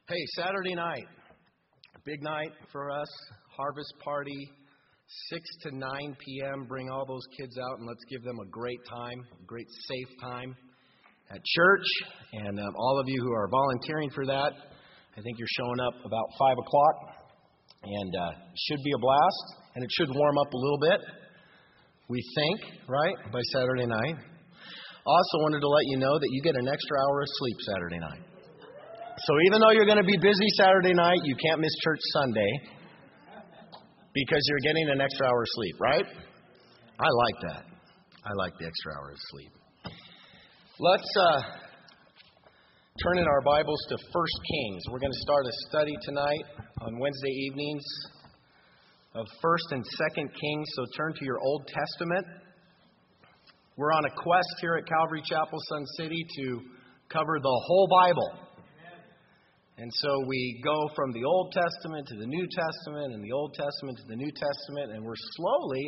Hey, Saturday night, big night for us, harvest party, 6 to 9 p.m. Bring all those kids out and let's give them a great time, a great safe time at church. And all of you who are volunteering for that, I think you're showing up about 5 o'clock. And it should be a blast, and it should warm up a little bit, we think, right, by Saturday night. Also wanted to let you know that you get an extra hour of sleep Saturday night. So even though you're going to be busy Saturday night, you can't miss church Sunday because you're getting an extra hour of sleep, right? I like that. I like the extra hour of sleep. Let's turn in our Bibles to 1 Kings. We're going to start a study tonight on Wednesday evenings of 1 and 2 Kings. So turn to your Old Testament. We're on a quest here at Calvary Chapel, Sun City, to cover the whole Bible. And so we go from the Old Testament to the New Testament and the Old Testament to the New Testament, and we're slowly,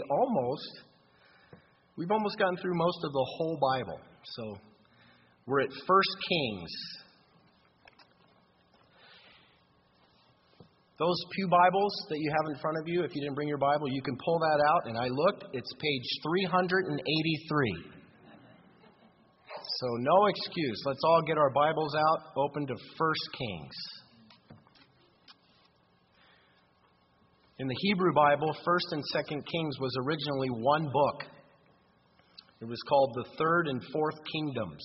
we've almost gotten through most of the whole Bible. So we're at 1 Kings. Those pew Bibles that you have in front of you, if you didn't bring your Bible, you can pull that out, and I looked, it's page 383. So no excuse. Let's all get our Bibles out, open to 1 Kings. In the Hebrew Bible, 1 and 2 Kings was originally one book. It was called the Third and Fourth Kingdoms.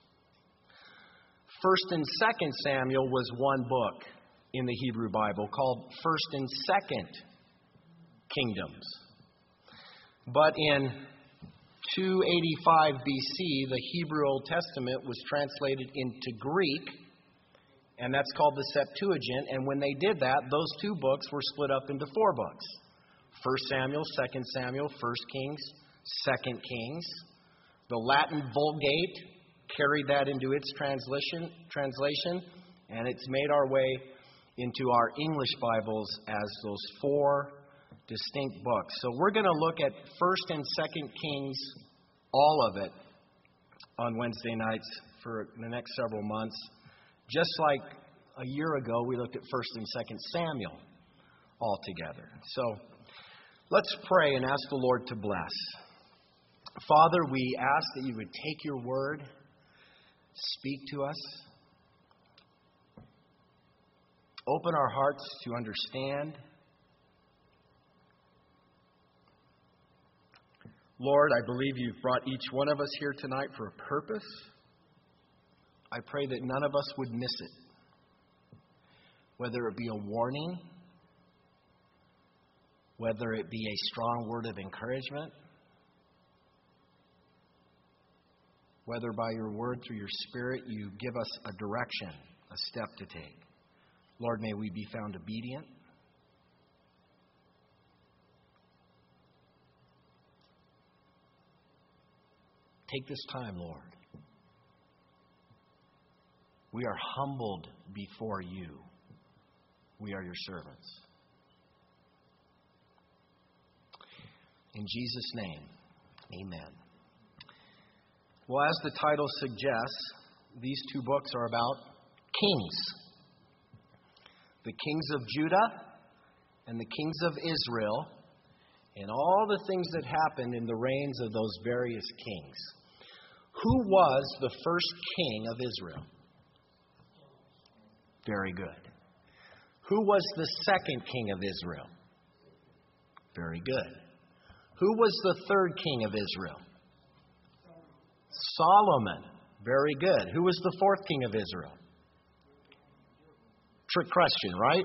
1 and 2 Samuel was one book in the Hebrew Bible called 1 and 2 Kingdoms. But in 285 BC, the Hebrew Old Testament was translated into Greek, and that's called the Septuagint. And when they did that, those two books were split up into 4 books. 1 Samuel, 2 Samuel, 1 Kings, 2 Kings. The Latin Vulgate carried that into its translation, and it's made our way into our English Bibles as those 4 distinct books. So we're going to look at 1 and 2 Kings, all of it, on Wednesday nights for the next several months. Just like a year ago, we looked at 1 and 2 Samuel all together. So let's pray and ask the Lord to bless. Father, we ask that you would take your word, speak to us, open our hearts to understand. Lord, I believe you've brought each one of us here tonight for a purpose. I pray that none of us would miss it. Whether it be a warning, whether it be a strong word of encouragement, whether by your word through your Spirit you give us a direction, a step to take. Lord, may we be found obedient. Take this time, Lord. We are humbled before you. We are your servants. In Jesus' name, amen. Well, as the title suggests, these 2 books are about kings. The kings of Judah and the kings of Israel, and all the things that happened in the reigns of those various kings. Who was the first king of Israel? Very good. Who was the second king of Israel? Very good. Who was the third king of Israel? Solomon. Very good. Who was the fourth king of Israel? Trick question, right?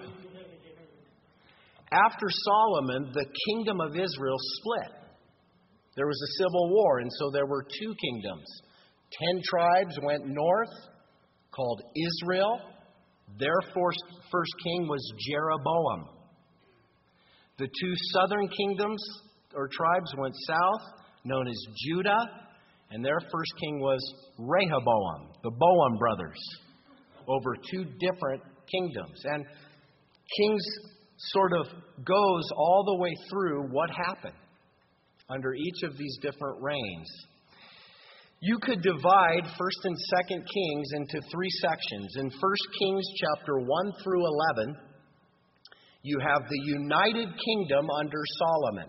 After Solomon, the kingdom of Israel split. There was a civil war, and so there were 2 kingdoms. 10 tribes went north, called Israel. Their first king was Jeroboam. The 2 southern kingdoms or tribes went south, known as Judah, and their first king was Rehoboam, the Boam brothers, over 2 different kingdoms. And Kings sort of goes all the way through what happened under each of these different reigns. You could divide 1st and 2nd Kings into 3 sections. In 1 Kings chapter 1 through 11, you have the united kingdom under Solomon.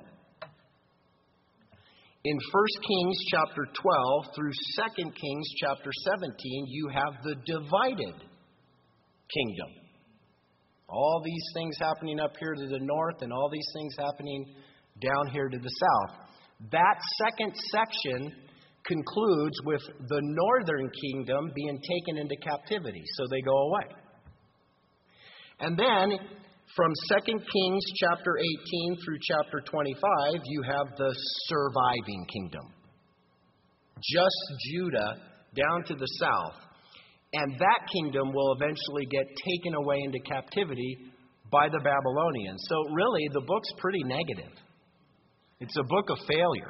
In 1 Kings chapter 12 through 2 Kings chapter 17, you have the divided kingdom. All these things happening up here to the north and all these things happening down here to the south. That second section concludes with the northern kingdom being taken into captivity, so they go away. And then from 2 Kings chapter 18 through chapter 25, you have the surviving kingdom. Just Judah down to the south. And that kingdom will eventually get taken away into captivity by the Babylonians. So really, the book's pretty negative. It's a book of failure.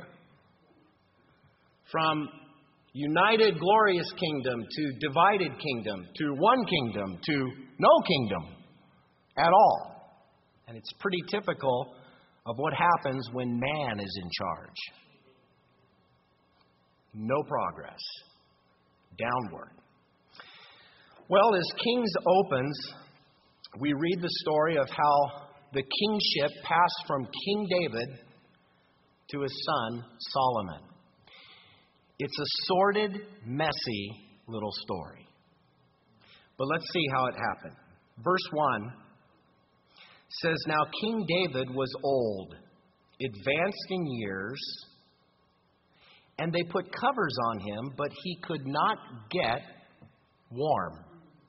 From united glorious kingdom to divided kingdom to one kingdom to no kingdom at all. And it's pretty typical of what happens when man is in charge. No progress. Downward. Well, as Kings opens, we read the story of how the kingship passed from King David to his son Solomon. It's a sordid, messy little story. But let's see how it happened. Verse 1 says, Now King David was old, advanced in years, and they put covers on him, but he could not get warm.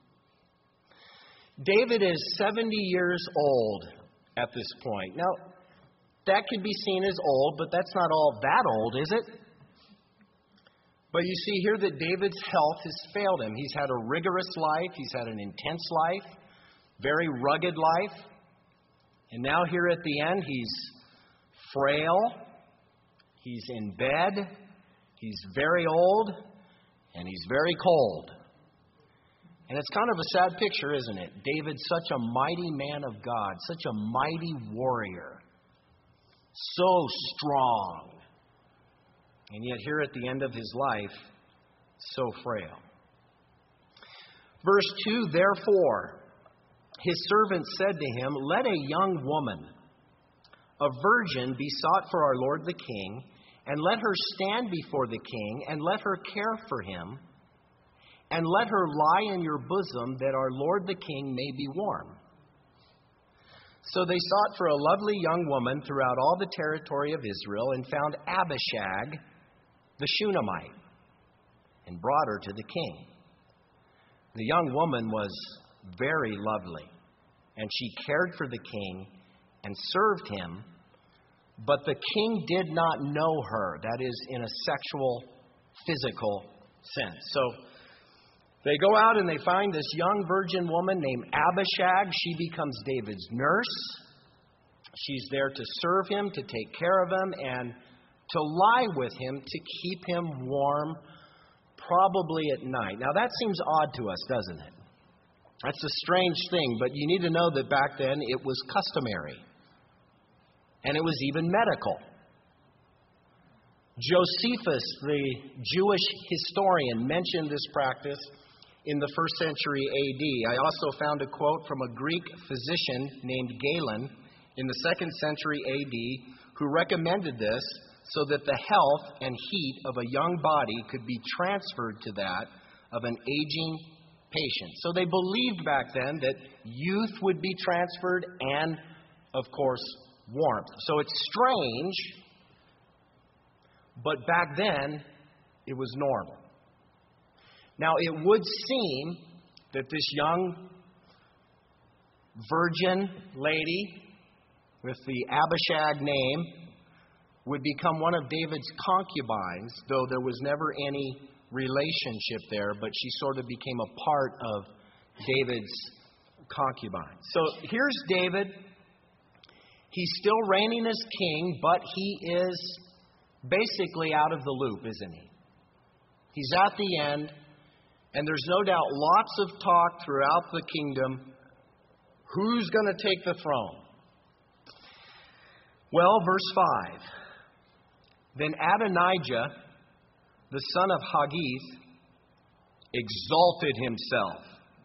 David is 70 years old at this point. Now, that could be seen as old, but that's not all that old, is it? But you see here that David's health has failed him. He's had a rigorous life. He's had an intense life, very rugged life. And now here at the end, he's frail. He's in bed. He's very old. And he's very cold. And it's kind of a sad picture, isn't it? David, such a mighty man of God, such a mighty warrior, so strong. And yet here at the end of his life, so frail. Verse 2, Therefore, his servant said to him, Let a young woman, a virgin, be sought for our Lord the king, and let her stand before the king, and let her care for him, and let her lie in your bosom, that our Lord the king may be warm. So they sought for a lovely young woman throughout all the territory of Israel, and found Abishag, the Shunammite, and brought her to the king. The young woman was very lovely, and she cared for the king and served him, but the king did not know her, that is, in a sexual, physical sense. So they go out and they find this young virgin woman named Abishag. She becomes David's nurse. She's there to serve him, to take care of him, and to lie with him, to keep him warm, probably at night. Now that seems odd to us, doesn't it? That's a strange thing, but you need to know that back then it was customary. And it was even medical. Josephus, the Jewish historian, mentioned this practice in the 1st century A.D. I also found a quote from a Greek physician named Galen in the 2nd century A.D. who recommended this so that the health and heat of a young body could be transferred to that of an aging patient. So they believed back then that youth would be transferred and, of course, warmth. So it's strange, but back then it was normal. Now it would seem that this young virgin lady with the Abishag name would become one of David's concubines, though there was never any relationship there, but she sort of became a part of David's concubines. So here's David. He's still reigning as king, but he is basically out of the loop, isn't he? He's at the end, and there's no doubt lots of talk throughout the kingdom. Who's going to take the throne? Well, verse 5. Then Adonijah, the son of Haggith, exalted himself,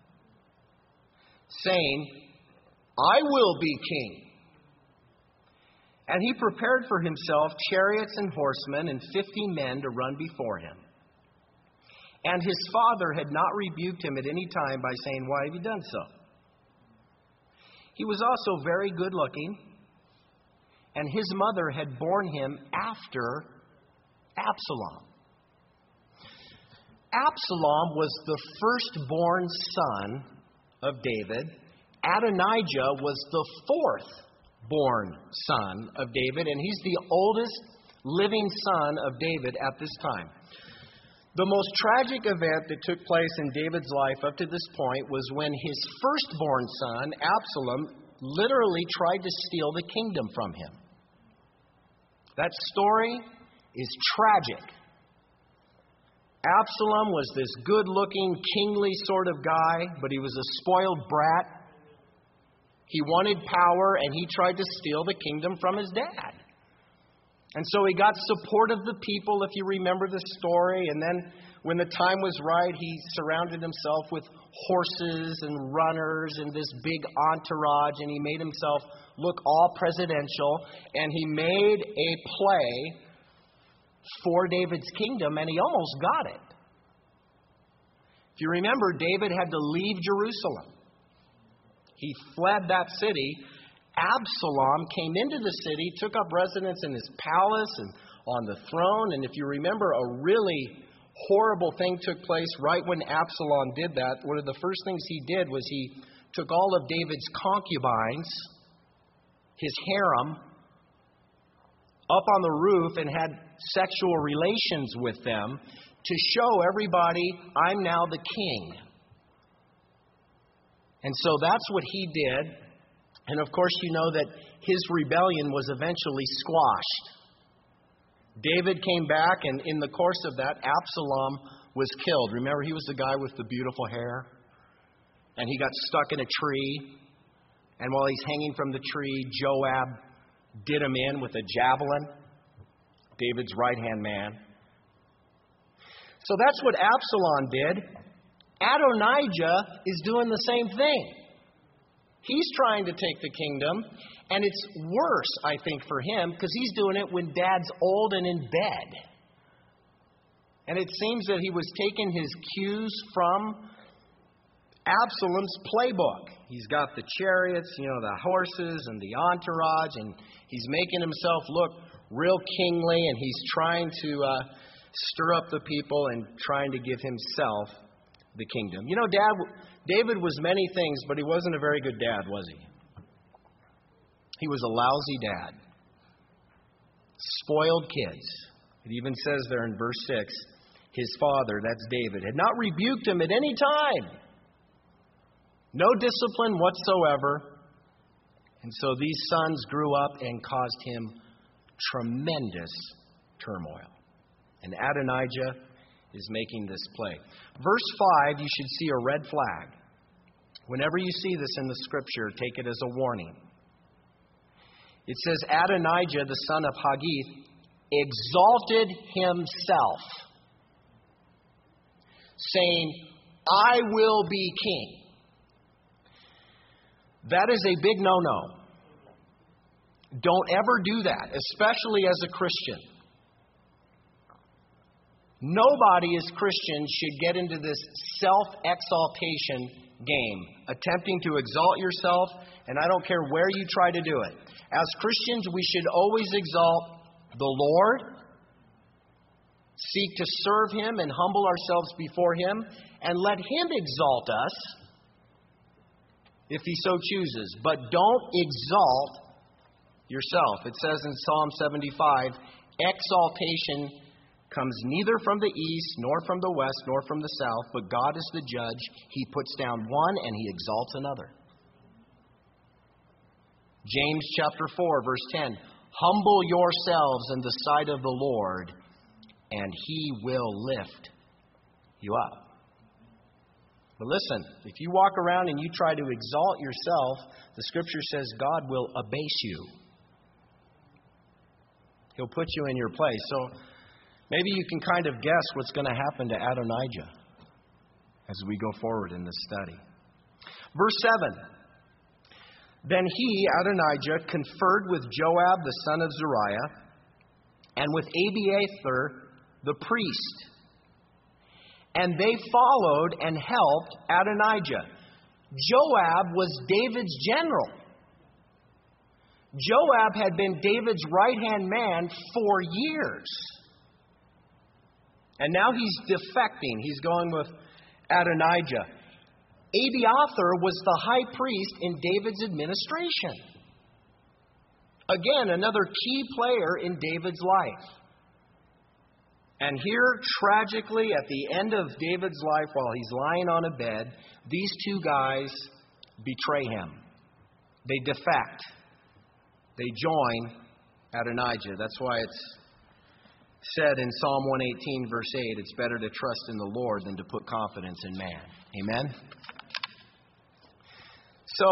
saying, I will be king. And he prepared for himself chariots and horsemen and 50 men to run before him. And his father had not rebuked him at any time by saying, Why have you done so? He was also very good looking, and his mother had borne him after Absalom. Absalom was the firstborn son of David. Adonijah was the fourth-born son of David, and he's the oldest living son of David at this time. The most tragic event that took place in David's life up to this point was when his firstborn son, Absalom, literally tried to steal the kingdom from him. That story is tragic. Absalom was this good-looking, kingly sort of guy, but he was a spoiled brat. He wanted power, and he tried to steal the kingdom from his dad. And so he got support of the people, if you remember the story. And then when the time was right, he surrounded himself with horses and runners and this big entourage. And he made himself look all presidential. And he made a play for David's kingdom, and he almost got it. If you remember, David had to leave Jerusalem. He fled that city. Absalom came into the city, took up residence in his palace and on the throne. And if you remember, a really horrible thing took place right when Absalom did that. One of the first things he did was he took all of David's concubines, his harem, up on the roof and had sexual relations with them to show everybody, I'm now the king. And so that's what he did. And of course, you know that his rebellion was eventually squashed. David came back, and in the course of that, Absalom was killed. Remember, he was the guy with the beautiful hair. And he got stuck in a tree. And while he's hanging from the tree, Joab did him in with a javelin, David's right-hand man. So that's what Absalom did. Adonijah is doing the same thing. He's trying to take the kingdom, and it's worse, I think, for him, because he's doing it when Dad's old and in bed. And it seems that he was taking his cues from Absalom's playbook. He's got the chariots, the horses and the entourage, and he's making himself look real kingly, and he's trying to stir up the people and trying to give himself the kingdom. David was many things, but he wasn't a very good dad, was he? He was a lousy dad. Spoiled kids. It even says there in verse 6, his father, that's David, had not rebuked him at any time. No discipline whatsoever. And so these sons grew up and caused him tremendous turmoil. And Adonijah is making this play. Verse 5, you should see a red flag. Whenever you see this in the scripture, take it as a warning. It says, Adonijah, the son of Haggith, exalted himself, saying, I will be king. That is a big no-no. Don't ever do that, especially as a Christian. Nobody as Christians should get into this self-exaltation game, attempting to exalt yourself, and I don't care where you try to do it. As Christians, we should always exalt the Lord, seek to serve Him and humble ourselves before Him, and let Him exalt us if He so chooses. But don't exalt yourself. It says in Psalm 75, exaltation comes neither from the east, nor from the west, nor from the south, but God is the judge. He puts down one and He exalts another. James chapter 4, verse 10, humble yourselves in the sight of the Lord, and He will lift you up. But listen, if you walk around and you try to exalt yourself, the Scripture says God will abase you. He'll put you in your place. So Maybe you can kind of guess what's going to happen to Adonijah as we go forward in this study. Verse 7. Then he, Adonijah, conferred with Joab the son of Zeruiah and with Abiathar the priest. And they followed and helped Adonijah. Joab was David's general. Joab had been David's right-hand man for years. And now he's defecting. He's going with Adonijah. Abiathar was the high priest in David's administration. Again, another key player in David's life. And here, tragically, at the end of David's life, while he's lying on a bed, these two guys betray him. They defect. They join Adonijah. That's why it's said in Psalm 118, verse 8, it's better to trust in the Lord than to put confidence in man. Amen? So,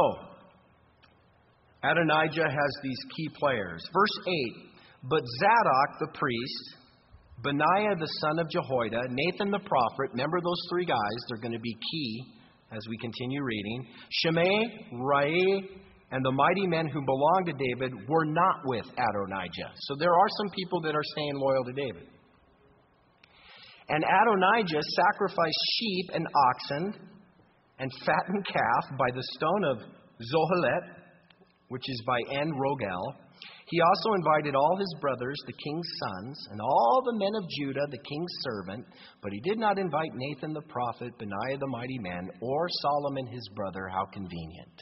Adonijah has these key players. Verse 8, but Zadok the priest, Benaiah the son of Jehoiada, Nathan the prophet, remember those three guys, they're going to be key as we continue reading. Shimei, Rai, and the mighty men who belonged to David were not with Adonijah. So there are some people that are staying loyal to David. And Adonijah sacrificed sheep and oxen and fattened calf by the stone of Zohelet, which is by En Rogel. He also invited all his brothers, the king's sons, and all the men of Judah, the king's servant, but he did not invite Nathan the prophet, Benaiah the mighty man, or Solomon his brother. How convenient.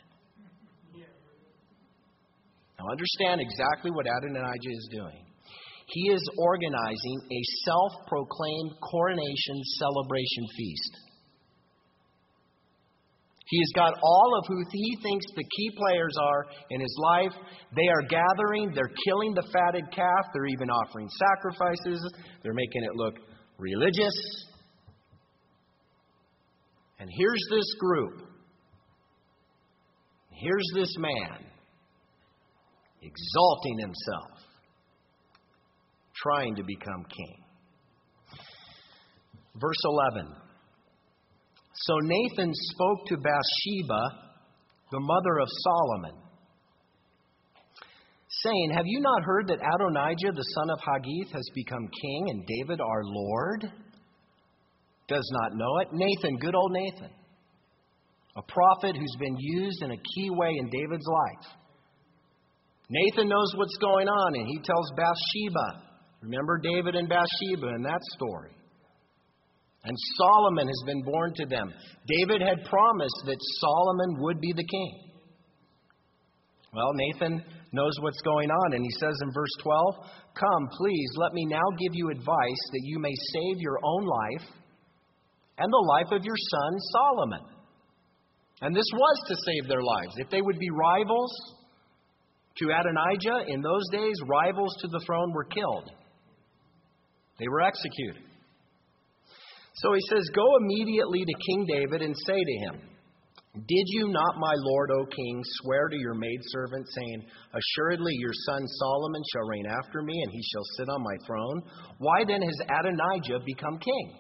Now understand exactly what Adonijah is doing. He is organizing a self-proclaimed coronation celebration feast. He's got all of who he thinks the key players are in his life. They are gathering. They're killing the fatted calf. They're even offering sacrifices. They're making it look religious. And here's this group. Here's this man exalting himself, trying to become king. Verse 11. So Nathan spoke to Bathsheba, the mother of Solomon, saying, have you not heard that Adonijah, the son of Haggith, has become king, and David our Lord does not know it? Nathan, good old Nathan, a prophet who's been used in a key way in David's life. Nathan knows what's going on, and he tells Bathsheba. Remember David and Bathsheba in that story. And Solomon has been born to them. David had promised that Solomon would be the king. Well, Nathan knows what's going on, and he says in verse 12, come, please, let me now give you advice that you may save your own life and the life of your son Solomon. And this was to save their lives. If they would be rivals to Adonijah, in those days, rivals to the throne were killed. They were executed. So he says, go immediately to King David and say to him, did you not, my lord, O king, swear to your maidservant, saying, assuredly your son Solomon shall reign after me, and he shall sit on my throne? Why then has Adonijah become king?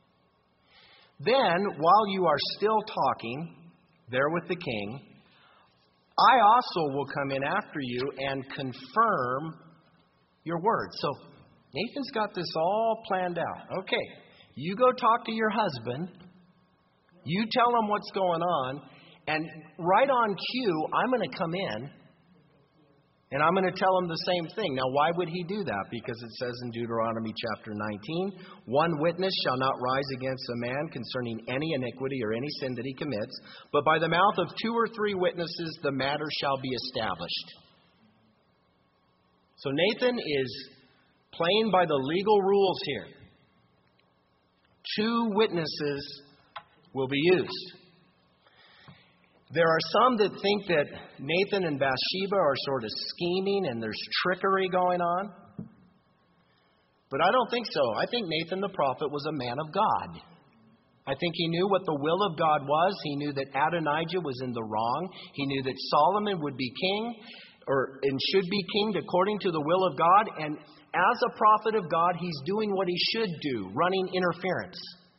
Then, while you are still talking there with the king, I also will come in after you and confirm your words. So Nathan's got this all planned out. Okay. You go talk to your husband. You tell him what's going on. And right on cue, I'm going to come in. And I'm going to tell him the same thing. Now, why would he do that? Because it says in Deuteronomy chapter 19, one witness shall not rise against a man concerning any iniquity or any sin that he commits. But by the mouth of 2 or 3 witnesses, the matter shall be established. So Nathan is playing by the legal rules here. 2 witnesses will be used. There are some that think that Nathan and Bathsheba are sort of scheming and there's trickery going on. But I don't think so. I think Nathan the prophet was a man of God. I think he knew what the will of God was. He knew that Adonijah was in the wrong. He knew that Solomon would be king and should be king according to the will of God. And As a prophet of God, he's doing what he should do, running interference,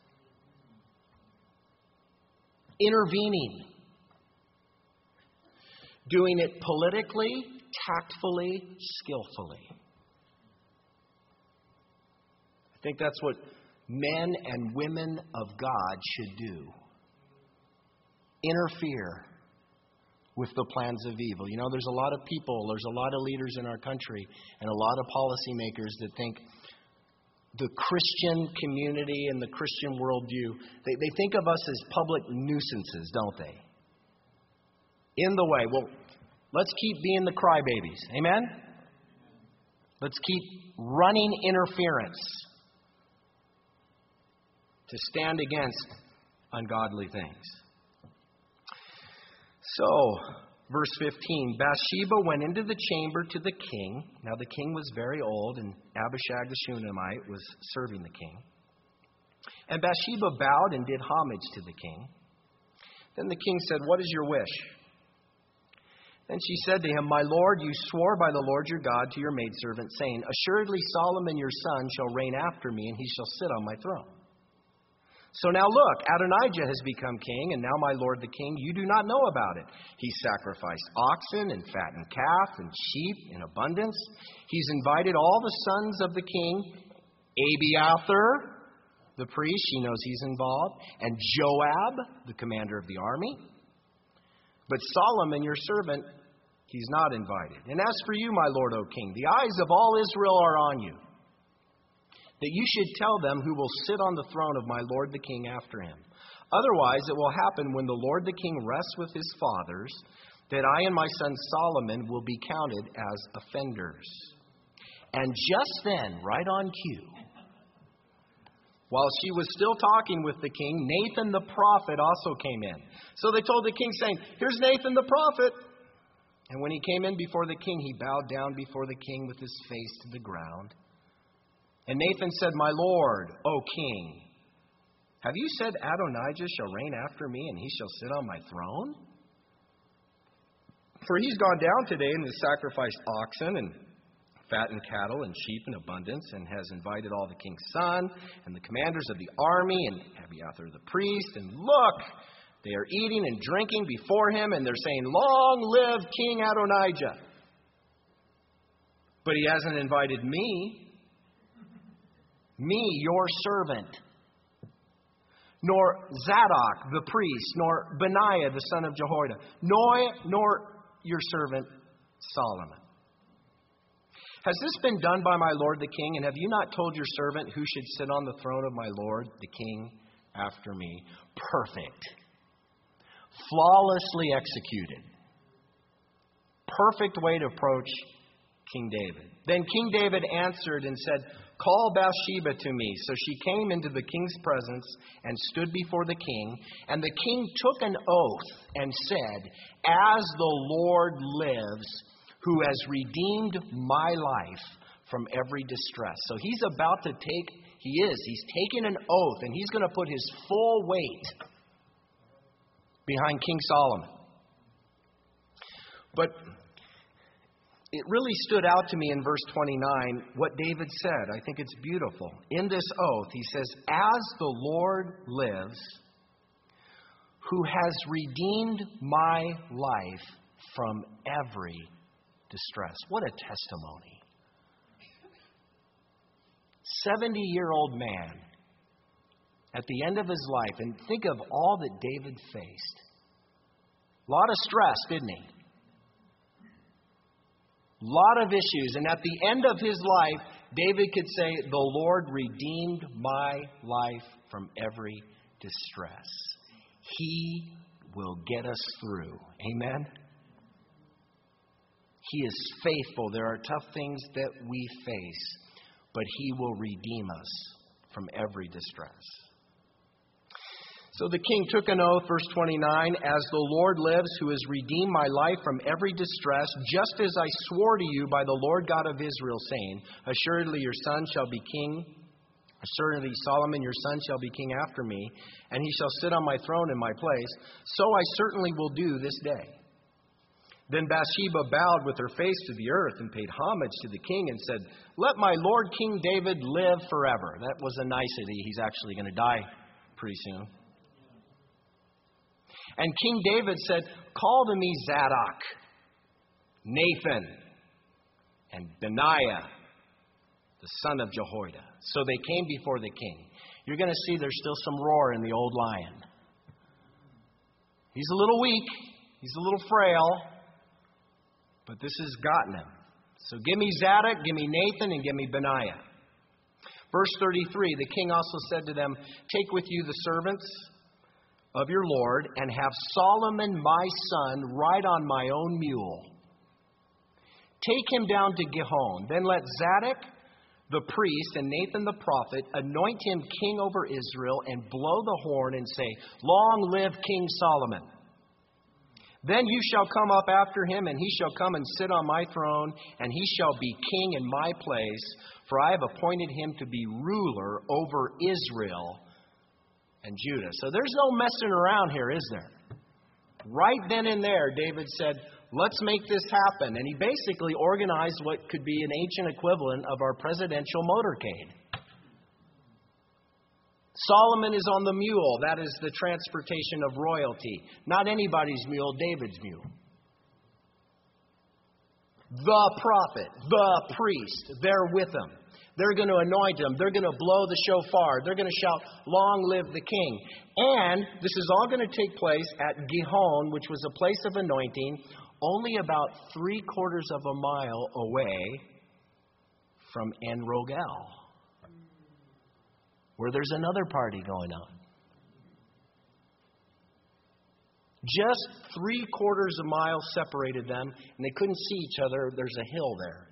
intervening, doing it politically, tactfully, skillfully. I think that's what men and women of God should do. Interfere with the plans of evil. You know, there's a lot of people, there's a lot of leaders in our country, and a lot of policymakers that think the Christian community and the Christian worldview, they think of us as public nuisances, don't they? In the way. Well, let's keep being the crybabies. Amen? Let's keep running interference to stand against ungodly things. So, verse 15, Bathsheba went into the chamber to the king. Now the king was very old, and Abishag the Shunammite was serving the king. And Bathsheba bowed and did homage to the king. Then the king said, "What is your wish?" Then she said to him, "My lord, you swore by the Lord your God to your maidservant, saying, 'Assuredly Solomon your son shall reign after me, and he shall sit on my throne.' So now look, Adonijah has become king, and now my lord the king, you do not know about it. He sacrificed oxen and fattened calf and sheep in abundance. He's invited all the sons of the king, Abiathar, the priest, she knows he's involved, and Joab, the commander of the army. But Solomon, your servant, he's not invited. And as for you, my lord, O king, the eyes of all Israel are on you, that you should tell them who will sit on the throne of my lord the king after him. Otherwise, it will happen when the lord the king rests with his fathers, that I and my son Solomon will be counted as offenders." And just then, right on cue, while she was still talking with the king, Nathan the prophet also came in. So they told the king, saying, "Here's Nathan the prophet." And when he came in before the king, he bowed down before the king with his face to the ground. And Nathan said, "My lord, O king, have you said Adonijah shall reign after me, and he shall sit on my throne? For he's gone down today and has sacrificed oxen and fattened cattle and sheep in abundance, and has invited all the king's son and the commanders of the army and Abiathar the priest. And look, they are eating and drinking before him, and they're saying, 'Long live King Adonijah.' But he hasn't invited me, your servant, nor Zadok the priest, nor Benaiah the son of Jehoiada, nor your servant Solomon. Has this been done by my lord the king? And have you not told your servant who should sit on the throne of my lord the king after me?" Perfect. Flawlessly executed. Perfect way to approach King David. Then King David answered and said, "Call Bathsheba to me." So she came into the king's presence and stood before the king. And the king took an oath and said, "As the Lord lives, who has redeemed my life from every distress." So he's about to he's taking an oath, and he's going to put his full weight behind King Solomon. But it really stood out to me in verse 29 what David said. I think it's beautiful. In this oath, he says, "As the Lord lives, who has redeemed my life from every distress." What a testimony. 70-year-old man at the end of his life, and think of all that David faced. A lot of stress, didn't he? A lot of issues. And at the end of his life, David could say, "The Lord redeemed my life from every distress." He will get us through. Amen? He is faithful. There are tough things that we face, but He will redeem us from every distress. So the king took an oath, verse 29, "As the Lord lives, who has redeemed my life from every distress, just as I swore to you by the Lord God of Israel, saying, 'Assuredly your son shall be king. Assuredly Solomon your son shall be king after me, and he shall sit on my throne in my place. So I certainly will do this day.' Then Bathsheba bowed with her face to the earth and paid homage to the king and said, "Let my Lord King David live forever." That was a nicety. He's actually going to die pretty soon. And King David said, "Call to me Zadok, Nathan, and Benaiah, the son of Jehoiada." So they came before the king. You're going to see there's still some roar in the old lion. He's a little weak. He's a little frail. But this has gotten him. So give me Zadok, give me Nathan, and give me Benaiah. Verse 33, the king also said to them, "Take with you the servants of your Lord, and have Solomon my son ride on my own mule. Take him down to Gihon. Then let Zadok the priest and Nathan the prophet anoint him king over Israel, and blow the horn and say, 'Long live King Solomon.' Then you shall come up after him, and he shall come and sit on my throne, and he shall be king in my place, for I have appointed him to be ruler over Israel and Judah." So there's no messing around here, is there? Right then and there, David said, let's make this happen. And he basically organized what could be an ancient equivalent of our presidential motorcade. Solomon is on the mule. That is the transportation of royalty. Not anybody's mule, David's mule. The prophet, the priest, they're with him. They're going to anoint him. They're going to blow the shofar. They're going to shout, "Long live the king." And this is all going to take place at Gihon, which was a place of anointing, only about 3/4 of a mile away from En Rogel, where there's another party going on. Just 3/4 a mile separated them, and they couldn't see each other. There's a hill there.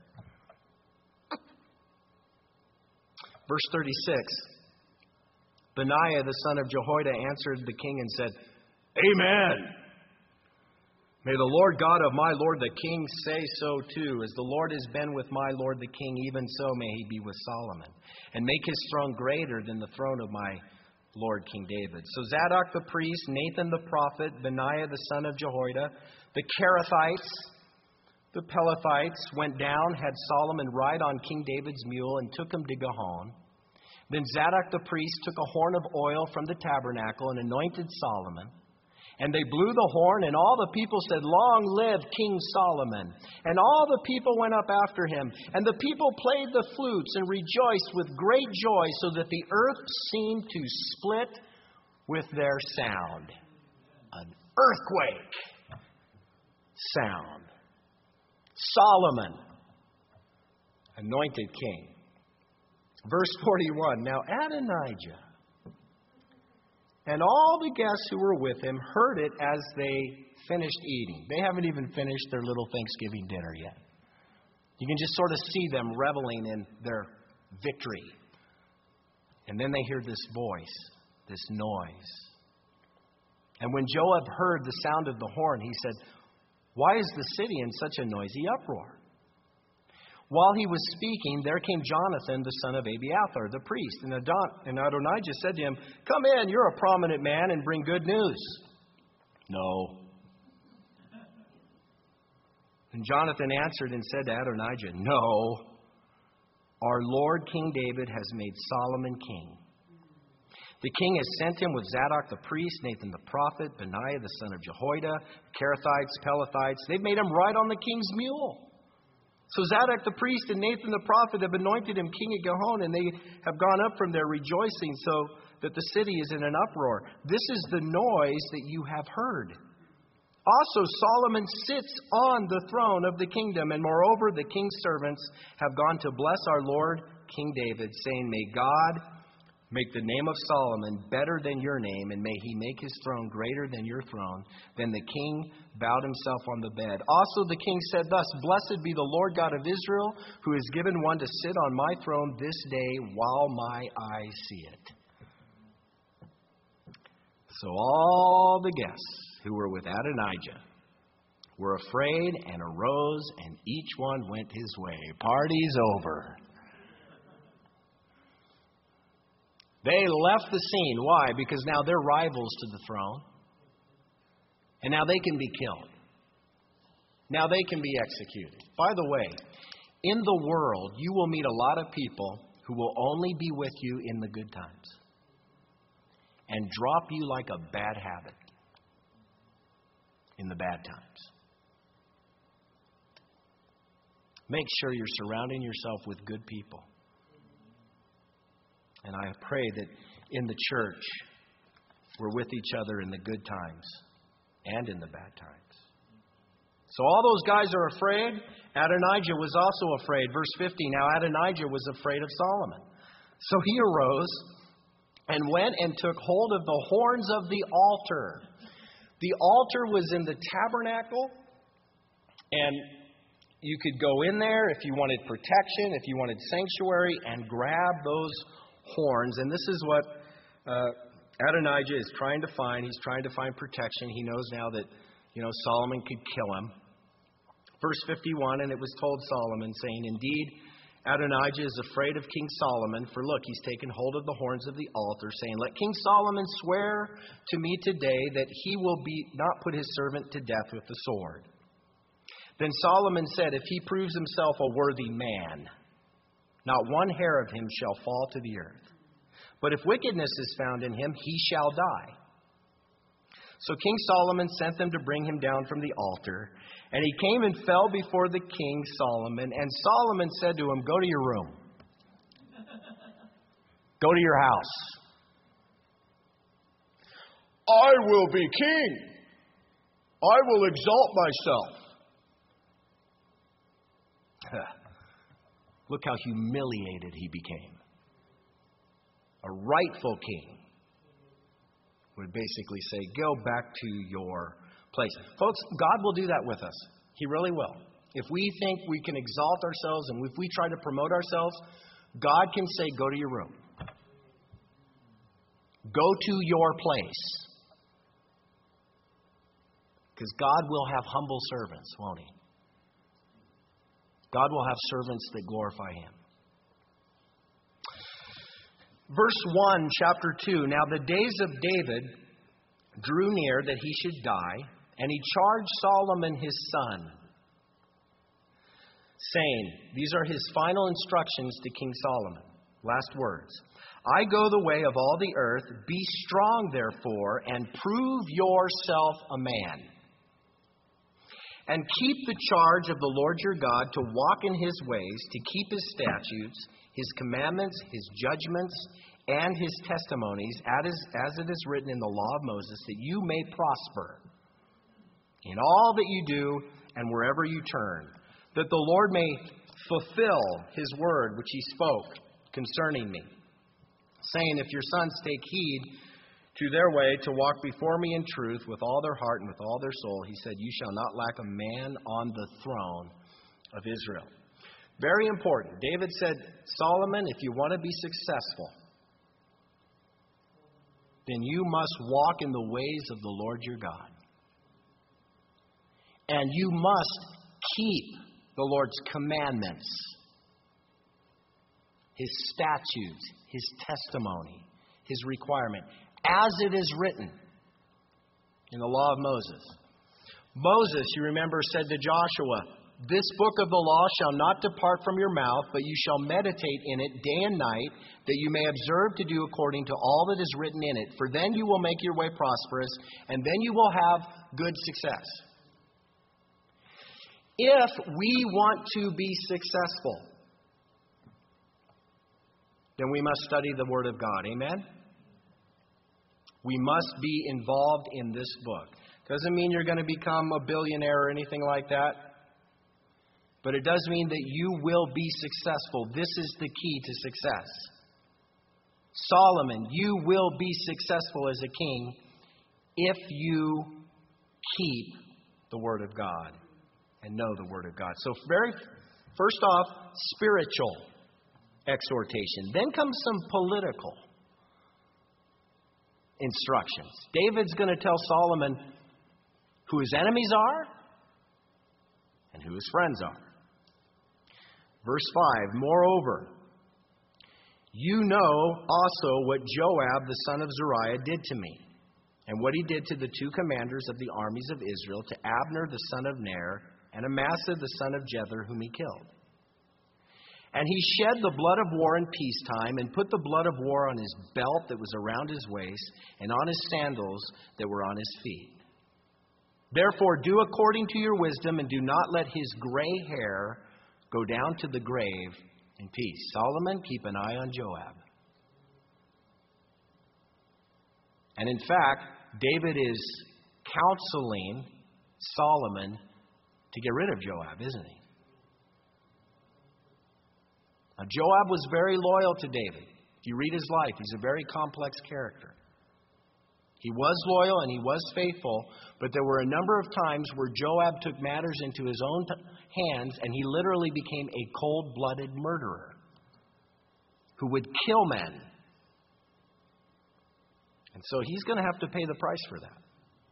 Verse 36, Benaiah, the son of Jehoiada, answered the king and said, "Amen. May the Lord God of my Lord the king say so too. As the Lord has been with my Lord the king, even so may he be with Solomon, and make his throne greater than the throne of my Lord King David." So Zadok the priest, Nathan the prophet, Benaiah the son of Jehoiada, the Kerethites, the Pelethites went down, had Solomon ride on King David's mule, and took him to Gihon. Then Zadok the priest took a horn of oil from the tabernacle and anointed Solomon. And they blew the horn, and all the people said, "Long live King Solomon." And all the people went up after him. And the people played the flutes and rejoiced with great joy, so that the earth seemed to split with their sound. An earthquake sound. Solomon, anointed king. Verse 41, now Adonijah and all the guests who were with him heard it as they finished eating. They haven't even finished their little Thanksgiving dinner yet. You can just sort of see them reveling in their victory. And then they hear this voice, this noise. And when Joab heard the sound of the horn, he said, "Why is the city in such a noisy uproar?" While he was speaking, there came Jonathan, the son of Abiathar, the priest. And Adonijah said to him, "Come in, you're a prominent man, and bring good news." "No." And Jonathan answered and said to Adonijah, "No. Our Lord King David has made Solomon king. The king has sent him with Zadok the priest, Nathan the prophet, Benaiah the son of Jehoiada, Kerethites, Pelethites. They've made him ride on the king's mule. So Zadok the priest and Nathan the prophet have anointed him king at Gihon, and they have gone up from there rejoicing, so that the city is in an uproar. This is the noise that you have heard. Also Solomon sits on the throne of the kingdom, and moreover the king's servants have gone to bless our Lord King David, saying, May God make the name of Solomon better than your name, and may he make his throne greater than your throne. Then the king bowed himself on the bed. Also the king said thus, Blessed be the Lord God of Israel, who has given one to sit on my throne this day while my eyes see it. So all the guests who were with Adonijah were afraid and arose, and each one went his way. Party's over. They left the scene. Why? Because now they're rivals to the throne. And now they can be killed. Now they can be executed. By the way, in the world, you will meet a lot of people who will only be with you in the good times and drop you like a bad habit in the bad times. Make sure you're surrounding yourself with good people. And I pray that in the church, we're with each other in the good times and in the bad times. So all those guys are afraid. Adonijah was also afraid. Verse 50, now Adonijah was afraid of Solomon. So he arose and went and took hold of the horns of the altar. The altar was in the tabernacle, and you could go in there if you wanted protection, if you wanted sanctuary, and grab those horns. And this is what Adonijah is trying to find. He's trying to find protection. He knows now that, Solomon could kill him. Verse 51, and it was told Solomon, saying, indeed, Adonijah is afraid of King Solomon, for look, he's taken hold of the horns of the altar, saying, let King Solomon swear to me today that he will not put his servant to death with the sword. Then Solomon said, if he proves himself a worthy man, not one hair of him shall fall to the earth. But if wickedness is found in him, he shall die. So King Solomon sent them to bring him down from the altar. And he came and fell before the king Solomon. And Solomon said to him, go to your room. Go to your house. I will be king. I will exalt myself. Look how humiliated he became. A rightful king would basically say, go back to your place. Folks, God will do that with us. He really will. If we think we can exalt ourselves and if we try to promote ourselves, God can say, go to your room. Go to your place. Because God will have humble servants, won't He? God will have servants that glorify Him. Verse 1, chapter 2. Now the days of David drew near that he should die, and he charged Solomon his son, saying, these are his final instructions to King Solomon. Last words. I go the way of all the earth. Be strong, therefore, and prove yourself a man. And keep the charge of the Lord your God to walk in His ways, to keep His statutes, His commandments, His judgments, and His testimonies, as it is written in the law of Moses, that you may prosper in all that you do and wherever you turn, that the Lord may fulfill His word which He spoke concerning me, saying, if your sons take heed to their way to walk before me in truth with all their heart and with all their soul, He said, you shall not lack a man on the throne of Israel. Very important. David said, Solomon, if you want to be successful, then you must walk in the ways of the Lord your God. And you must keep the Lord's commandments, His statutes, His testimony, His requirement, as it is written in the law of Moses. Moses, you remember, said to Joshua, this book of the law shall not depart from your mouth, but you shall meditate in it day and night, that you may observe to do according to all that is written in it. For then you will make your way prosperous, and then you will have good success. If we want to be successful, then we must study the Word of God. Amen? We must be involved in this book. Doesn't mean you're going to become a billionaire or anything like that. But it does mean that you will be successful. This is the key to success. Solomon, you will be successful as a king if you keep the Word of God and know the Word of God. So first off, spiritual exhortation. Then comes some political instructions. David's going to tell Solomon who his enemies are and who his friends are. Verse 5, moreover, you know also what Joab the son of Zeruiah did to me, and what he did to the two commanders of the armies of Israel, to Abner the son of Ner, and Amasa the son of Jether, whom he killed. And he shed the blood of war in peacetime, and put the blood of war on his belt that was around his waist, and on his sandals that were on his feet. Therefore do according to your wisdom, and do not let his gray hair go down to the grave in peace. Solomon, keep an eye on Joab. And in fact, David is counseling Solomon to get rid of Joab, isn't he? Now, Joab was very loyal to David. If you read his life, he's a very complex character. He was loyal and he was faithful, but there were a number of times where Joab took matters into his own hands, and he literally became a cold-blooded murderer who would kill men. And so he's going to have to pay the price for that.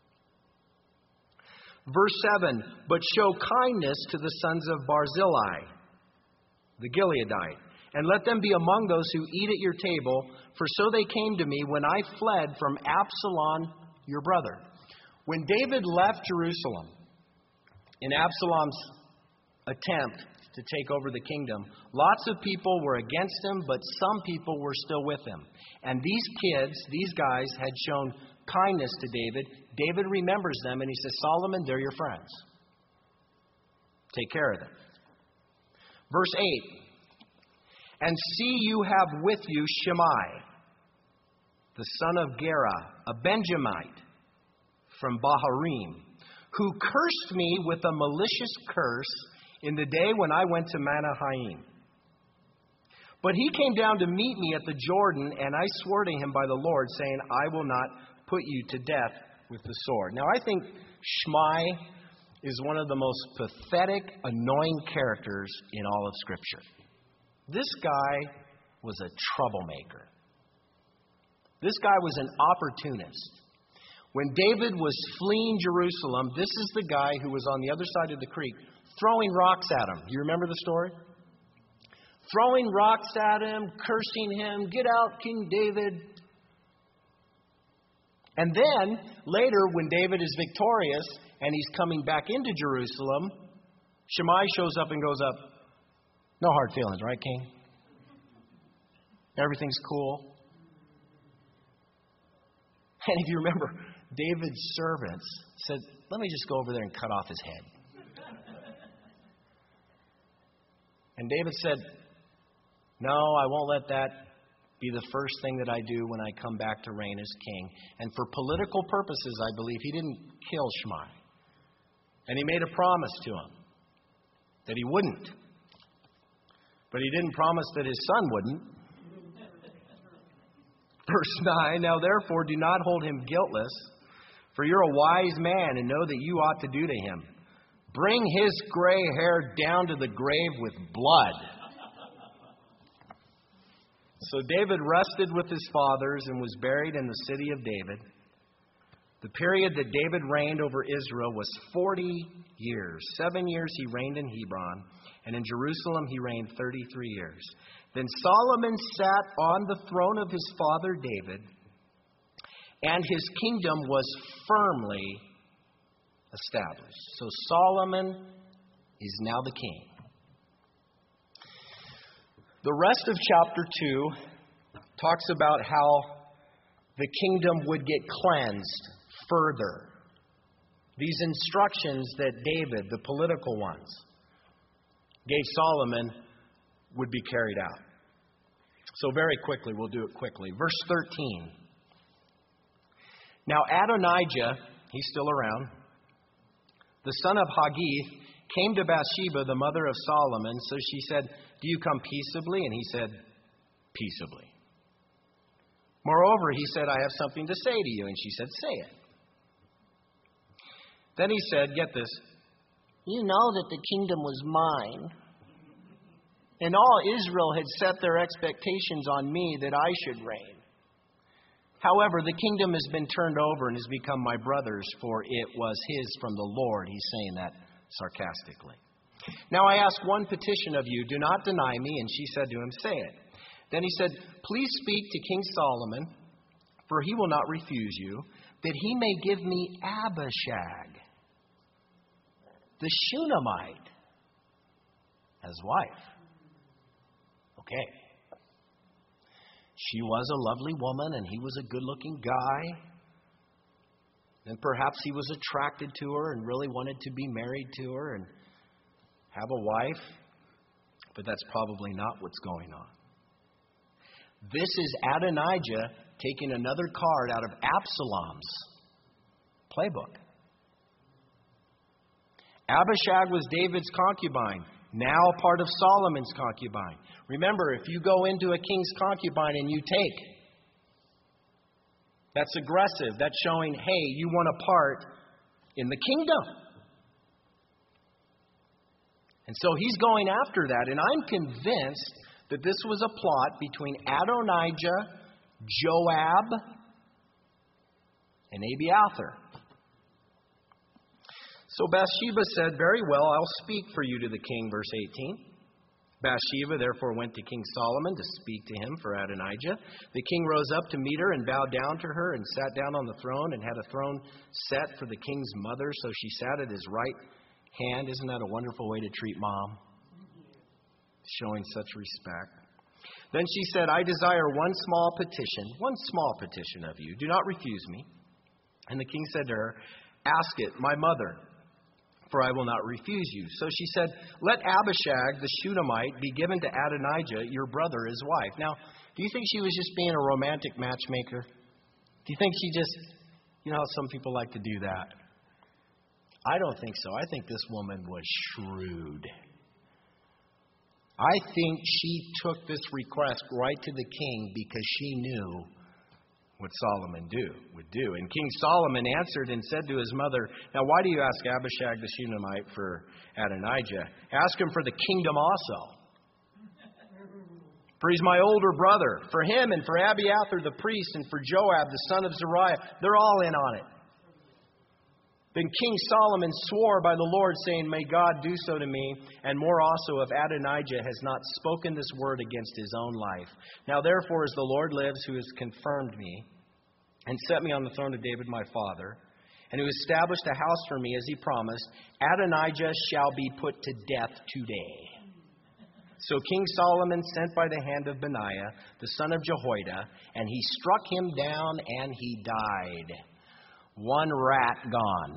Verse 7, but show kindness to the sons of Barzillai, the Gileadite, and let them be among those who eat at your table, for so they came to me when I fled from Absalom, your brother. When David left Jerusalem in Absalom's attempt to take over the kingdom, lots of people were against him, but some people were still with him. And these guys had shown kindness to David. David remembers them, and he says, Solomon, they're your friends. Take care of them. Verse 8, and see, you have with you Shimei, the son of Gera, a Benjamite from Baharim, who cursed me with a malicious curse in the day when I went to Mahanaim. But he came down to meet me at the Jordan, and I swore to him by the Lord, saying, I will not put you to death with the sword. Now, I think Shimei is one of the most pathetic, annoying characters in all of Scripture. This guy was a troublemaker. This guy was an opportunist. When David was fleeing Jerusalem, this is the guy who was on the other side of the creek throwing rocks at him. You remember the story? Throwing rocks at him, cursing him, get out, King David. And then, later, when David is victorious and he's coming back into Jerusalem, Shimei shows up and goes up, no hard feelings, right, King? Everything's cool. And if you remember, David's servants said, let me just go over there and cut off his head. And David said, no, I won't let that be the first thing that I do when I come back to reign as king. And for political purposes, I believe he didn't kill Shimei. And he made a promise to him that he wouldn't. But he didn't promise that his son wouldn't. Verse 9, now therefore do not hold him guiltless, for you're a wise man and know that you ought to do to him. Bring his gray hair down to the grave with blood. So David rested with his fathers and was buried in the city of David. The period that David reigned over Israel was 40 years. 7 years he reigned in Hebron, and in Jerusalem he reigned 33 years. Then Solomon sat on the throne of his father David, and his kingdom was firmly established. So Solomon is now the king. The rest of chapter 2 talks about how the kingdom would get cleansed further. These instructions that David, the political ones, gave Solomon would be carried out. So very quickly, we'll do it quickly. Verse 13. Now Adonijah, he's still around, the son of Haggith, came to Bathsheba, the mother of Solomon. So she said, do you come peaceably? And he said, peaceably. Moreover, he said, I have something to say to you. And she said, say it. Then he said, get this, you know that the kingdom was mine, and all Israel had set their expectations on me that I should reign. However, the kingdom has been turned over and has become my brother's, for it was his from the Lord. He's saying that sarcastically. Now I ask one petition of you, do not deny me. And she said to him, say it. Then he said, please speak to King Solomon, for he will not refuse you, that he may give me Abishag, the Shunammite as wife. Okay. She was a lovely woman and he was a good-looking guy. And perhaps he was attracted to her and really wanted to be married to her and have a wife. But that's probably not what's going on. This is Adonijah taking another card out of Absalom's playbook. Abishag was David's concubine, now part of Solomon's concubine. Remember, if you go into a king's concubine and you take, that's aggressive. That's showing, hey, you want a part in the kingdom. And so he's going after that. And I'm convinced that this was a plot between Adonijah, Joab, and Abiathar. So Bathsheba said, very well, I'll speak for you to the king, verse 18. Bathsheba therefore went to King Solomon to speak to him for Adonijah. The king rose up to meet her and bowed down to her and sat down on the throne and had a throne set for the king's mother. So she sat at his right hand. Isn't that a wonderful way to treat mom? Showing such respect. Then she said, I desire one small petition of you. Do not refuse me. And the king said to her, ask it, my mother, for I will not refuse you. So she said, let Abishag the Shunammite be given to Adonijah, your brother, his wife. Now, do you think she was just being a romantic matchmaker? Do you think she just, you know how some people like to do that? I don't think so. I think this woman was shrewd. I think she took this request right to the king because she knew what Solomon would do. And King Solomon answered and said to his mother, now why do you ask Abishag the Shunammite for Adonijah? Ask him for the kingdom also. For he's my older brother. For him and for Abiathar the priest and for Joab the son of Zeruiah, they're all in on it. Then King Solomon swore by the Lord, saying, may God do so to me, and more also if Adonijah has not spoken this word against his own life. Now therefore, as the Lord lives, who has confirmed me, and set me on the throne of David my father, and who established a house for me as he promised, Adonijah shall be put to death today. So King Solomon sent by the hand of Benaiah, the son of Jehoiada, and he struck him down, and he died. One rat gone.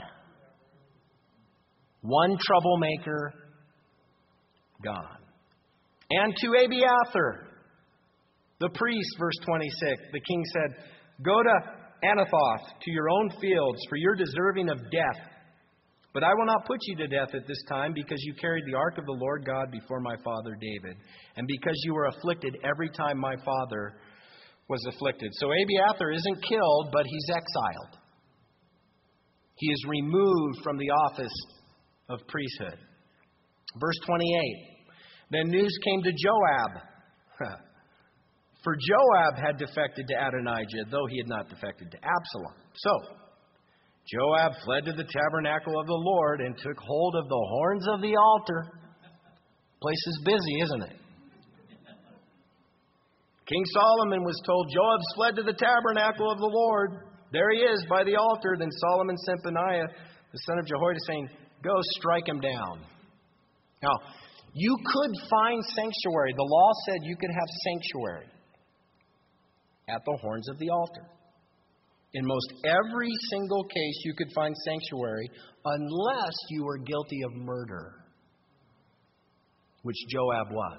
One troublemaker gone. And to Abiathar, the priest, verse 26, the king said, go to Anathoth, to your own fields, for you're deserving of death. But I will not put you to death at this time, because you carried the ark of the Lord God before my father David, and because you were afflicted every time my father was afflicted. So Abiathar isn't killed, but he's exiled. He is removed from the office of priesthood. Verse 28. Then news came to Joab. For Joab had defected to Adonijah, though he had not defected to Absalom. So Joab fled to the tabernacle of the Lord and took hold of the horns of the altar. Place is busy, isn't it? King Solomon was told, Joab's fled to the tabernacle of the Lord. There he is by the altar. Then Solomon sent Benaiah, the son of Jehoiada, saying, go strike him down. Now, you could find sanctuary. The law said you could have sanctuary at the horns of the altar. In most every single case, you could find sanctuary unless you were guilty of murder, which Joab was.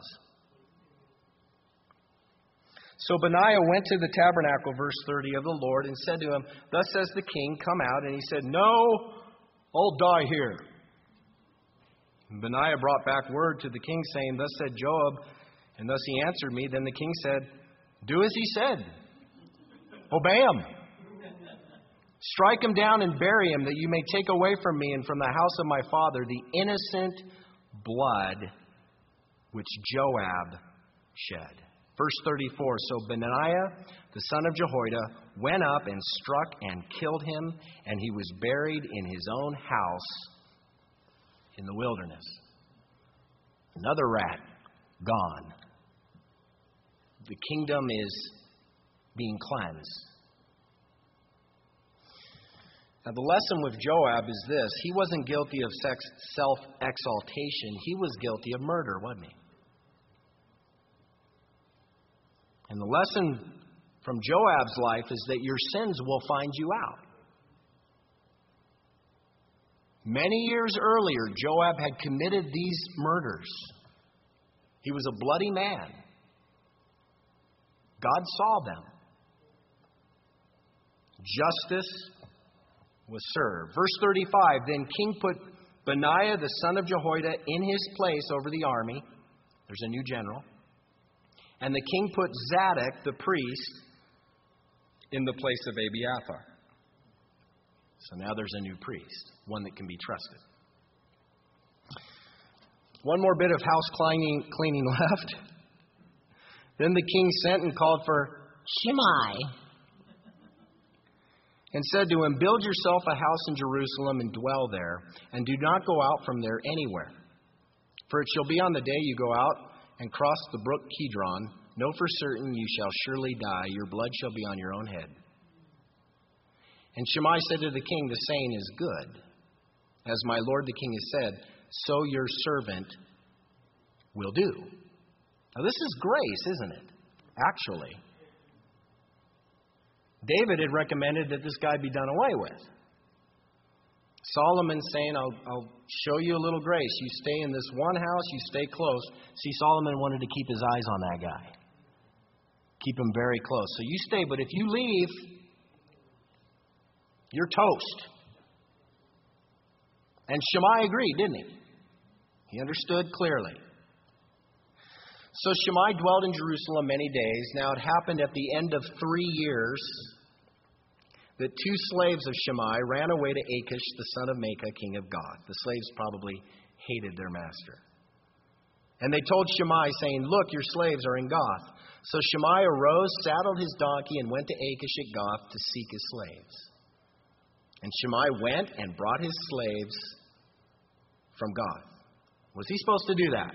So Benaiah went to the tabernacle, verse 30, of the Lord and said to him, thus says the king, come out. And he said, no, I'll die here. And Benaiah brought back word to the king, saying, thus said Joab, and thus he answered me. Then the king said, do as he said. Obey him. Strike him down and bury him, that you may take away from me and from the house of my father the innocent blood which Joab shed. Verse 34, so Benaiah, the son of Jehoiada, went up and struck and killed him, and he was buried in his own house in the wilderness. Another rat gone. The kingdom is being cleansed. Now, the lesson with Joab is this. He wasn't guilty of self-exaltation. He was guilty of murder, wasn't he? And the lesson from Joab's life is that your sins will find you out. Many years earlier, Joab had committed these murders. He was a bloody man. God saw them. Justice was served. Verse 35, then King put Benaiah the son of Jehoiada in his place over the army. There's a new general. And the king put Zadok the priest in the place of Abiathar. So now there's a new priest, one that can be trusted. One more bit of house cleaning left. Then the king sent and called for Shimei and said to him, build yourself a house in Jerusalem and dwell there, and do not go out from there anywhere. For it shall be on the day you go out and cross the brook Kidron, know for certain you shall surely die, your blood shall be on your own head. And Shimei said to the king, the saying is good. As my lord the king has said, so your servant will do. Now this is grace, isn't it? Actually. David had recommended that this guy be done away with. Solomon's saying, I'll show you a little grace. You stay in this one house, you stay close. See, Solomon wanted to keep his eyes on that guy. Keep him very close. So you stay, but if you leave, you're toast. And Shimei agreed, didn't he? He understood clearly. So Shimei dwelled in Jerusalem many days. Now it happened at the end of 3 years that 2 slaves of Shimei ran away to Achish, the son of Maacah, king of Gath. The slaves probably hated their master. And they told Shimei, saying, look, your slaves are in Gath. So Shimei arose, saddled his donkey, and went to Achish at Gath to seek his slaves. And Shimei went and brought his slaves from Gath. Was he supposed to do that?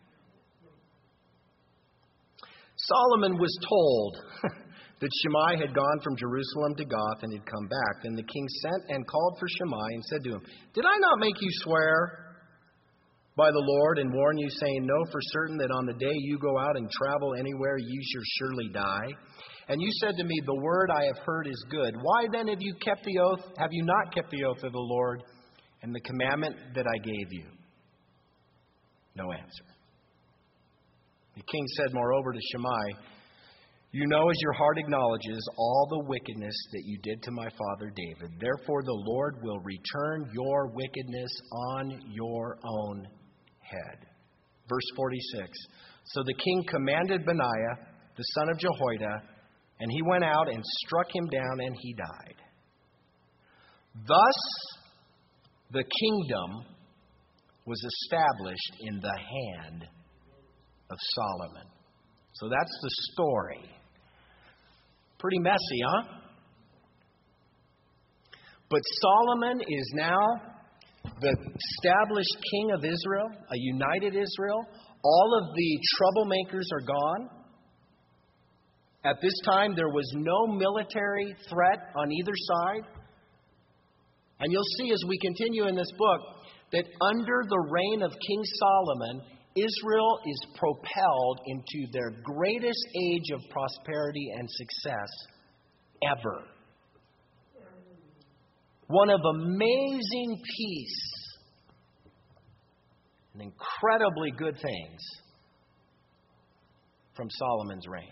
Solomon was told that Shimei had gone from Jerusalem to Gath and had come back. Then the king sent and called for Shimei and said to him, did I not make you swear by the Lord and warn you, saying, know for certain that on the day you go out and travel anywhere, you shall surely die? And you said to me, the word I have heard is good. Why then have you kept the oath? Have you not kept the oath of the Lord and the commandment that I gave you? No answer. The king said, moreover, to Shimei, you know, as your heart acknowledges all the wickedness that you did to my father David. Therefore, the Lord will return your wickedness on your own head. Verse 46. So the king commanded Benaiah, the son of Jehoiada, and he went out and struck him down, and he died. Thus, the kingdom was established in the hand of Solomon. So that's the story. Pretty messy, huh? But Solomon is now the established king of Israel, a united Israel. All of the troublemakers are gone. At this time, there was no military threat on either side. And you'll see as we continue in this book that under the reign of King Solomon, Israel is propelled into their greatest age of prosperity and success ever. One of amazing peace and incredibly good things from Solomon's reign.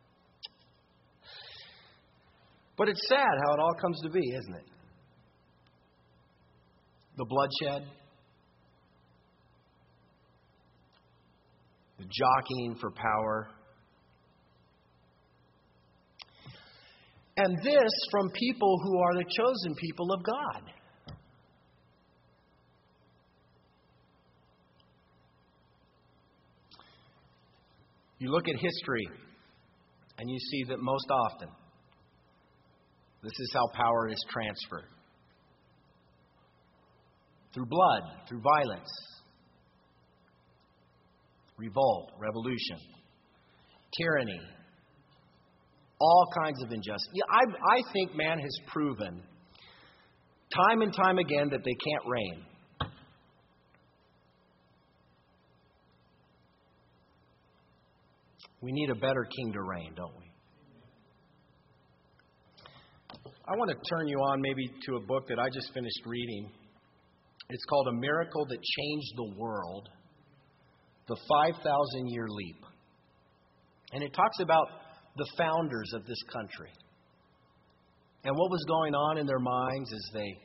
But it's sad how it all comes to be, isn't it? The bloodshed, the jockeying for power. And this from people who are the chosen people of God. You look at history and you see that most often this is how power is transferred. Through blood, through violence, revolt, revolution, tyranny, all kinds of injustice. I think man has proven time and time again that they can't reign. We need a better king to reign, don't we? I want to turn you on maybe to a book that I just finished reading. It's called A Miracle That Changed the World, The 5,000-Year Leap. And it talks about the founders of this country and what was going on in their minds as they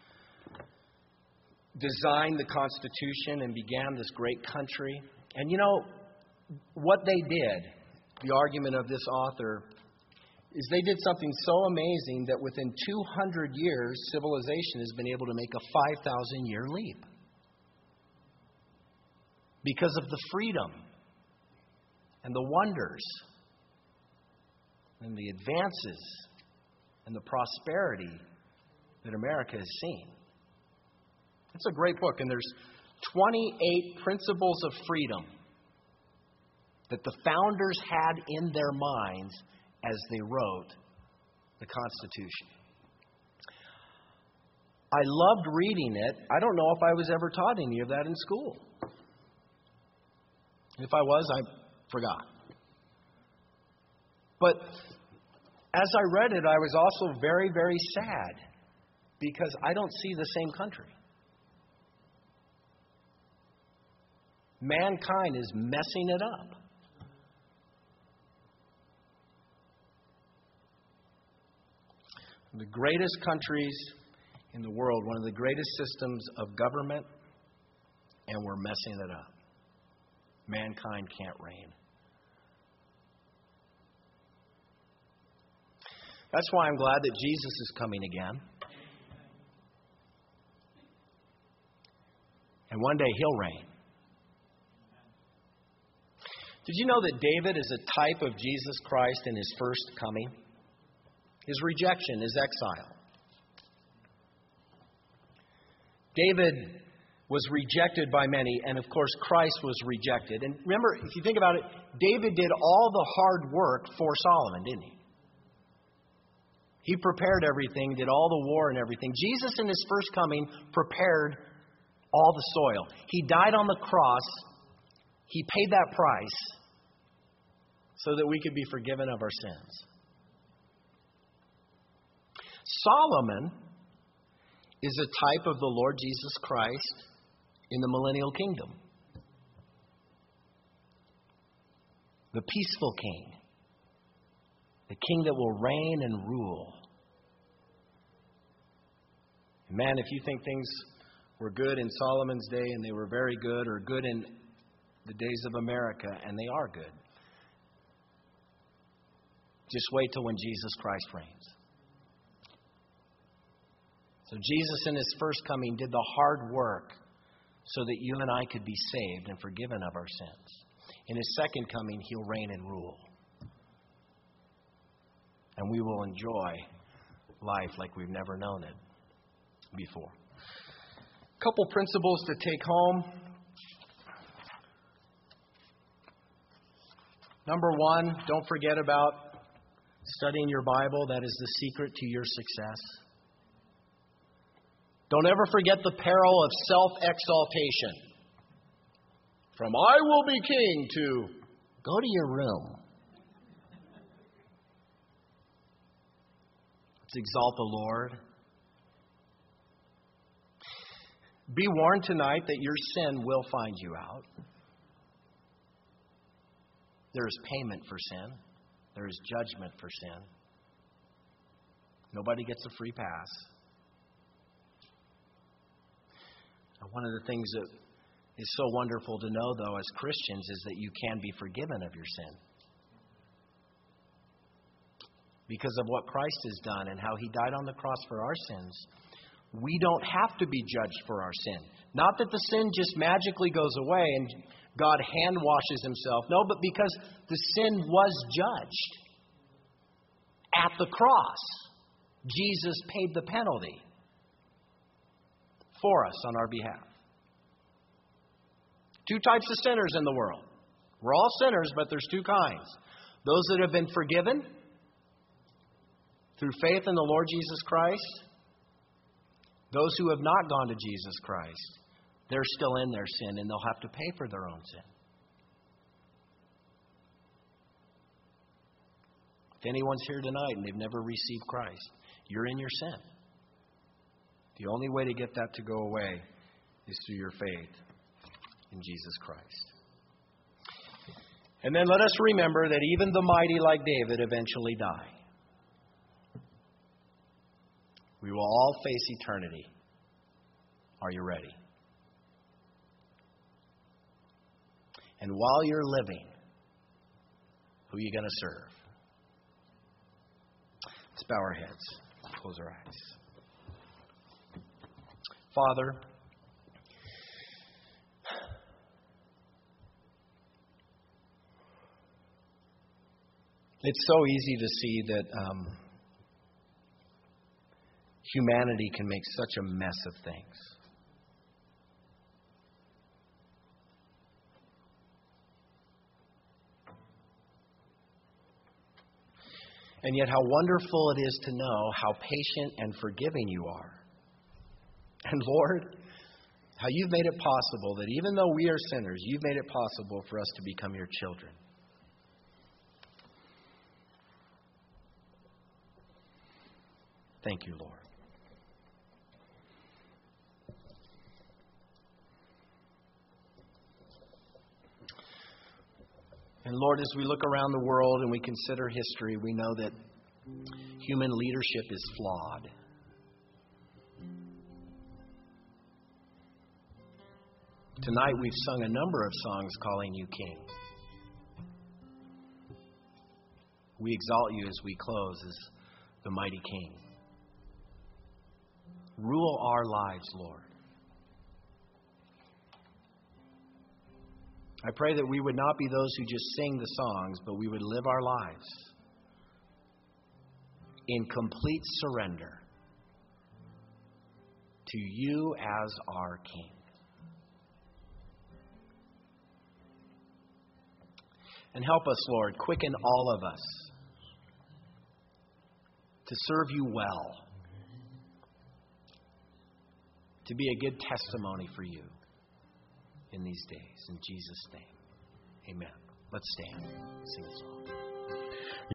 designed the Constitution and began this great country. And you know, what they did, the argument of this author, is they did something so amazing that within 200 years, civilization has been able to make a 5,000-year leap. Because of the freedom and the wonders and the advances and the prosperity that America has seen. It's a great book, and there's 28 principles of freedom that the founders had in their minds as they wrote the Constitution. I loved reading it. I don't know if I was ever taught any of that in school. If I was, I forgot. But as I read it, I was also very, very sad because I don't see the same country. Mankind is messing it up. The greatest countries in the world, one of the greatest systems of government, and we're messing it up. Mankind can't reign. That's why I'm glad that Jesus is coming again. And one day he'll reign. Did you know that David is a type of Jesus Christ in his first coming? His rejection, his exile. David was rejected by many, and of course Christ was rejected. And remember, if you think about it, David did all the hard work for Solomon, didn't he? He prepared everything, did all the war and everything. Jesus in his first coming prepared all the soil. He died on the cross. He paid that price so that we could be forgiven of our sins. Solomon is a type of the Lord Jesus Christ in the millennial kingdom. The peaceful king. The king that will reign and rule. Man, if you think things were good in Solomon's day and they were very good, or good in the days of America, and they are good, just wait till when Jesus Christ reigns. So Jesus in his first coming did the hard work so that you and I could be saved and forgiven of our sins. In his second coming, he'll reign and rule. And we will enjoy life like we've never known it before. A couple principles to take home. Number one, don't forget about studying your Bible. That is the secret to your success. Don't ever forget the peril of self-exaltation. From I will be king to go to your room. Let's exalt the Lord. Be warned tonight that your sin will find you out. There is payment for sin. There is judgment for sin. Nobody gets a free pass. And one of the things that is so wonderful to know, though, as Christians, is that you can be forgiven of your sin. Because of what Christ has done and how he died on the cross for our sins, we don't have to be judged for our sin. Not that the sin just magically goes away and God hand washes himself. No, but because the sin was judged at the cross. Jesus paid the penalty for us on our behalf. Two types of sinners in the world. We're all sinners, but there's two kinds. Those that have been forgiven through faith in the Lord Jesus Christ, Those who have not gone to Jesus Christ, they're still in their sin and they'll have to pay for their own sin. If anyone's here tonight and they've never received Christ, you're in your sin. The only way to get that to go away is through your faith in Jesus Christ. And then let us remember that even the mighty like David eventually die. We will all face eternity. Are you ready? And while you're living, who are you going to serve? Let's bow our heads. Close our eyes. Father, it's so easy to see that humanity can make such a mess of things. And yet how wonderful it is to know how patient and forgiving you are. And Lord, how you've made it possible that even though we are sinners, you've made it possible for us to become your children. Thank you, Lord. And Lord, as we look around the world and we consider history, we know that human leadership is flawed. Tonight we've sung a number of songs calling you King. We exalt you as we close as the mighty King. Rule our lives, Lord. I pray that we would not be those who just sing the songs, but we would live our lives in complete surrender to you as our King. And help us, Lord, quicken all of us to serve you well, to be a good testimony for you in these days. In Jesus' name, amen. Let's stand. Sing a song.